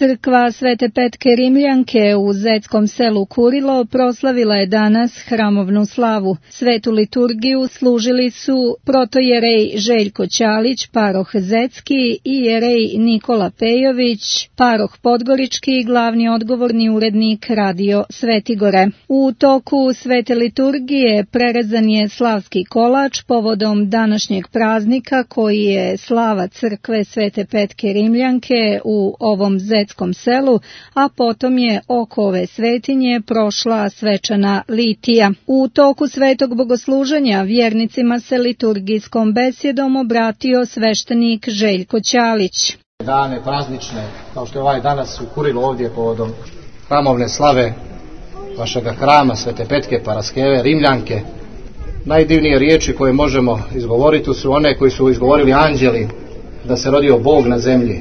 Crkva Svete Petke Rimljanke u zetskom selu Kurilo proslavila je danas hramovnu slavu. Svetu liturgiju služili su protojerej Željko Ćalić, paroh zetski, i jerej Nikola Pejović, paroh podgorički i glavni odgovorni urednik Radio Svetigore. U toku svete liturgije prerezan je slavski kolač povodom današnjeg praznika koji je slava Crkve Svete Petke Rimljanke u ovom zetskom selu, a potom je oko ove svetinje prošla svečana litija. U toku svetog bogosluženja vjernicima se liturgijskom besjedom obratio sveštenik Željko Ćalić. Dane praznične, kao što je ovaj danas u Kurilu ovdje povodom hramovne slave vašega hrama Svete Petke Paraskeve Rimljanke, najdivnije riječi koje možemo izgovoriti su one koji su izgovorili anđeli da se rodio Bog na zemlji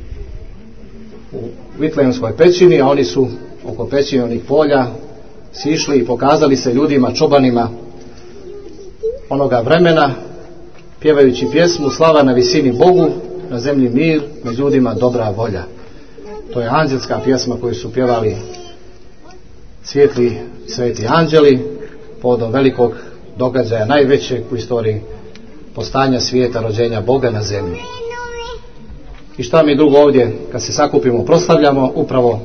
u Vitlejemskoj pećini, a oni su oko pećine onih polja sišli i pokazali se ljudima, čobanima onoga vremena, pjevajući pjesmu slava na visini Bogu, na zemlji mir, među ljudima dobra volja. To je anđelska pjesma koju su pjevali svijetli sveti anđeli povodom velikog događaja, najvećeg u istoriji postanja svijeta, rođenja Boga na zemlji. I šta mi drugo ovdje, kad se sakupimo, proslavljamo upravo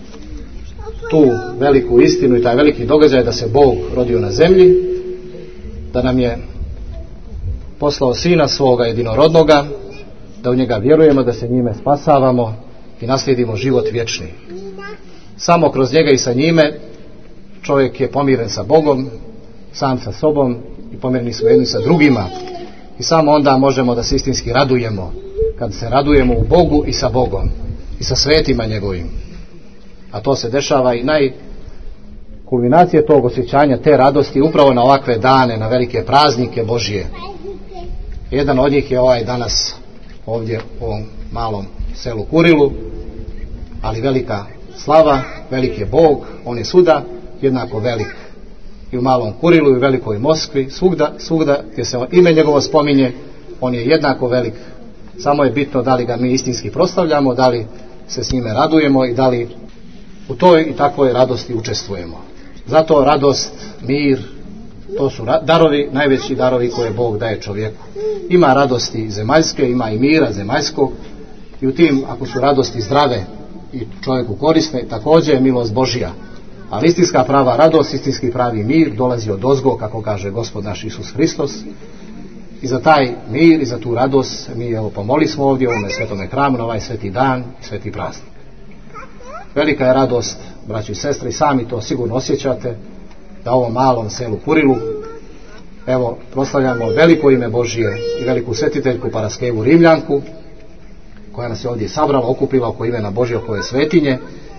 tu veliku istinu i taj veliki događaj da se Bog rodio na zemlji, da nam je poslao Sina svoga jedinorodnoga, da u njega vjerujemo, da se njime spasavamo i naslijedimo život vječni. Samo kroz njega i sa njime čovjek je pomiren sa Bogom, sam sa sobom, i pomireni smo jedni sa drugima, i samo onda možemo da se istinski radujemo, kad se radujemo u Bogu i sa Bogom i sa svetima njegovim. A to se dešava i kulminacije tog osjećanja, te radosti upravo na ovakve dane, na velike praznike Božije. Jedan od njih je ovaj danas ovdje u ovom malom selu Kurilu, ali velika slava, velik je Bog, on je svuda jednako velik. I u malom Kurilu i u velikoj Moskvi, svugda gdje se ime njegovo spominje, on je jednako velik. Samo je bitno da li ga mi istinski proslavljamo, da li se s njime radujemo i da li u toj i takvoj radosti učestvujemo. Zato radost, mir, to su darovi, najveći darovi koje Bog daje čovjeku. Ima radosti zemaljske, ima i mira zemaljskog, i u tim, ako su radosti zdrave i čovjeku korisne, također je milost Božja. Ali istinska prava radost, istinski pravi mir dolazi od ozgo, kako kaže Gospod naš Isus Hristos. I za taj mir i za tu radost mi pomoli smo ovdje u ovome svetome hramu na ovaj sveti dan i sveti praznik. Velika je radost, braći i sestre, i sami to sigurno osjećate, da ovom malom selu Kurilu evo proslavljamo veliko ime Božije i veliku svetiteljku Paraskevu Rimljanku, koja nas je ovdje sabrala, okupila oko imena Božje, oko ove svetinje.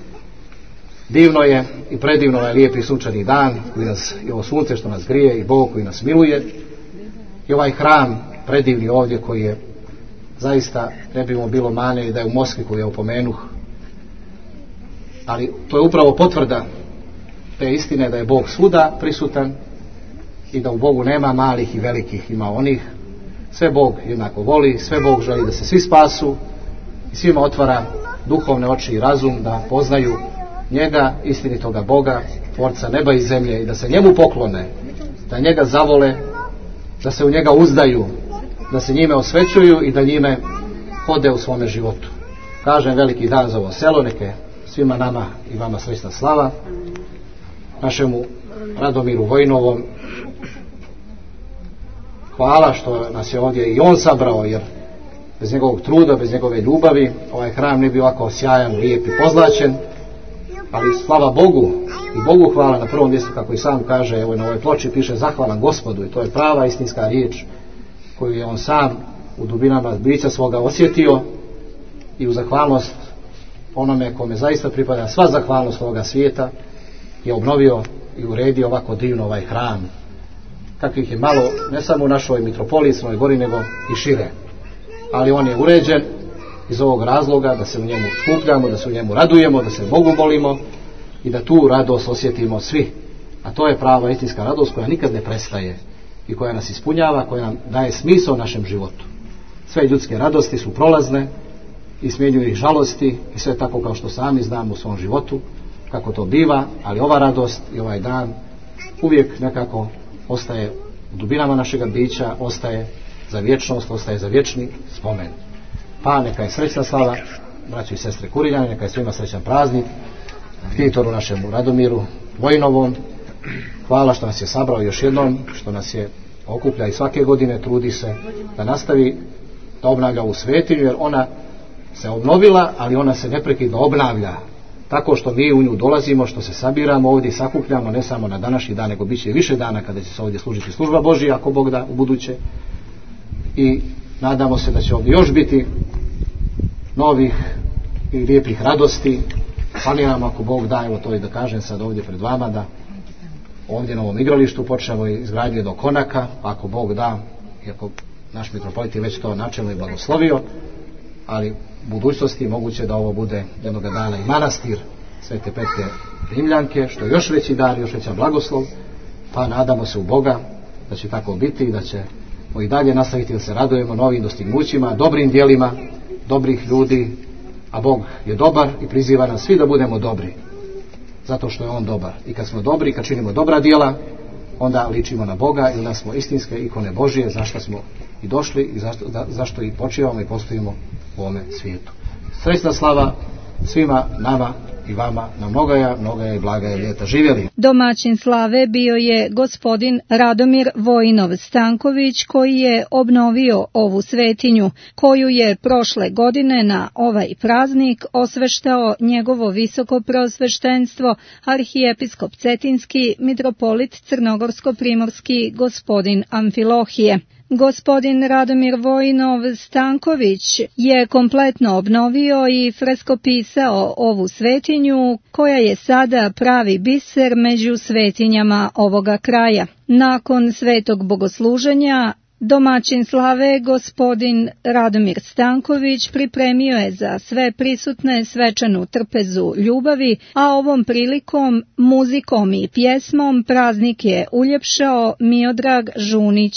Divno je i predivno je lijepi sunčani dan koji nas, i ovo sunce što nas grije, i Bog koji nas miluje, i ovaj hram predivni ovdje koji je zaista, ne bi mu bilo mane da je u Moskvi koju je opomenuh, ali to je upravo potvrda te istine da je Bog svuda prisutan i da u Bogu nema malih i velikih, ima onih. Sve Bog jednako voli, sve Bog želi da se svi spasu i svima otvara duhovne oči i razum da poznaju njega, istinitoga Boga, tvorca neba i zemlje, i da se njemu poklone, da njega zavole, da se u njega uzdaju, da se njime osvećuju i da njime hode u svome životu. Kažem, veliki dan za ovo selo, neke svima nama i vama srećna slava, našemu Radomiru Vojnovom. Hvala što nas je ovdje i on sabrao, jer bez njegovog truda, bez njegove ljubavi ovaj hram ne bi ovako sjajan, lijep i pozlačen. Ali slava Bogu i Bogu hvala na prvom mjestu, kako i sam kaže, evo na ovoj ploči piše zahvalan Gospodu, i to je prava istinska riječ koju je on sam u dubinama bića svoga osjetio, i u zahvalnost onome kome zaista pripada sva zahvalnost ovoga svijeta je obnovio i uredio ovako divno ovaj hram, kakvih je malo ne samo u našoj mitropoliji Crnoj Gori, nego i šire. Ali on je uređen iz ovog razloga da se u njemu skupljamo, da se u njemu radujemo, da se Bogu molimo i da tu radost osjetimo svi. A to je prava istinska radost koja nikad ne prestaje i koja nas ispunjava, koja nam daje smisao našem životu. Sve ljudske radosti su prolazne i smjenjuju ih žalosti i sve tako kao što sami znamo u svom životu kako to biva, ali ova radost i ovaj dan uvijek nekako ostaje u dubinama našega bića, ostaje za vječnost, ostaje za vječni spomen. Pa neka je srećna slava, braćo i sestre Kuriljani, neka je svima srećan praznik, ktitoru našemu Radomiru Vojinovom. Hvala što nas je sabrao još jednom, što nas je okuplja i svake godine trudi se da nastavi da obnavlja ovu svetinju, jer ona se obnovila, ali ona se neprekidno obnavlja tako što mi u nju dolazimo, što se sabiramo ovdje i sakupljamo, ne samo na današnji dan, nego bit će više dana kada će se ovdje služiti služba Božija, ako Bog da, u buduće. I nadamo se da će ovdje još biti novih i lijepih radosti. Planiramo, ako Bog da, evo to i da kažem sad ovdje pred vama, da ovdje na ovom igralištu počnemo izgradnju jednog konaka, ako Bog da, iako naš mitropolit je već to načelno i blagoslovio, ali u budućnosti moguće da ovo bude jednoga dana i manastir Svete Petke Rimljanke, što je još veći dar, još veća blagoslov. Pa nadamo se u Boga da će tako biti i da će i dalje nastaviti da se radujemo novim dostignućima, dobrim djelima dobrih ljudi, a Bog je dobar i priziva nas svi da budemo dobri, zato što je On dobar. I kad smo dobri, kad činimo dobra djela, onda ličimo na Boga i da smo istinske ikone Božije, zašto smo i došli i zašto i počivamo i postojimo u ovome svijetu. Srećna slava svima nama i vama na mnogaja i blagaja ljeta. Živjeli! Domaćin slave bio je gospodin Radomir Vojinov Stanković, koji je obnovio ovu svetinju, koju je prošle godine na ovaj praznik osveštao njegovo visoko preosveštenstvo arhijepiskop Cetinski mitropolit Crnogorsko-primorski gospodin Amfilohije. Gospodin Radomir Vojinov Stanković je kompletno obnovio i freskopisao ovu svetinju, koja je sada pravi biser među svetinjama ovoga kraja. Nakon svetog bogosluženja, domaćin slave gospodin Radomir Stanković pripremio je za sve prisutne svečanu trpezu ljubavi, a ovom prilikom muzikom i pjesmom praznik je uljepšao Miodrag Žunić